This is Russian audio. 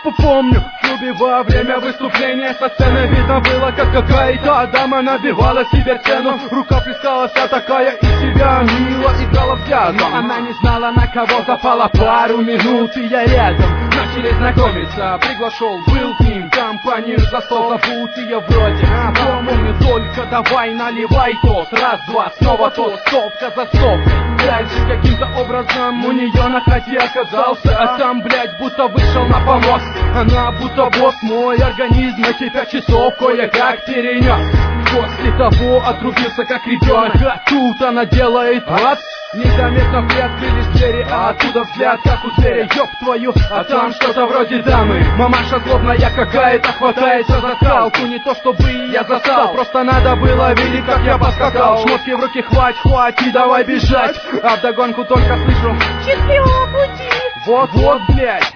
Помню, в клубе во время выступления со сцены видно было, как какая-то дама набивала себе цену. Рука плескалась, вся такая из себя мило играла в пиано. Но она не знала, на кого запала. Пару минут, и я рядом. Начали знакомиться, приглашал, был к ним компанию за стол. Зовут ее вроде, помню только, давай наливай тост. Раз, два, снова тост, стопка за стопкой. Дальше каким-то образом у нее на хате оказался, а сам, блядь, будто вышел на помост. Она будто босс, мой организм на тебя часов кое-как перенес. После того отрубился как ребенок, а тут она делает ад. Незаметно приоткрылись двери, а оттуда взгляд, как у зверя, ёб твою. А там что-то вроде дамы, мамаша злобная какая-то, хватается за скалку. Не то чтобы я застал, просто надо было видеть, как я поскакал. Шмотки в руки, хватит, и давай бежать. А вдогонку только слышу: счастливого пути. Вот, блядь.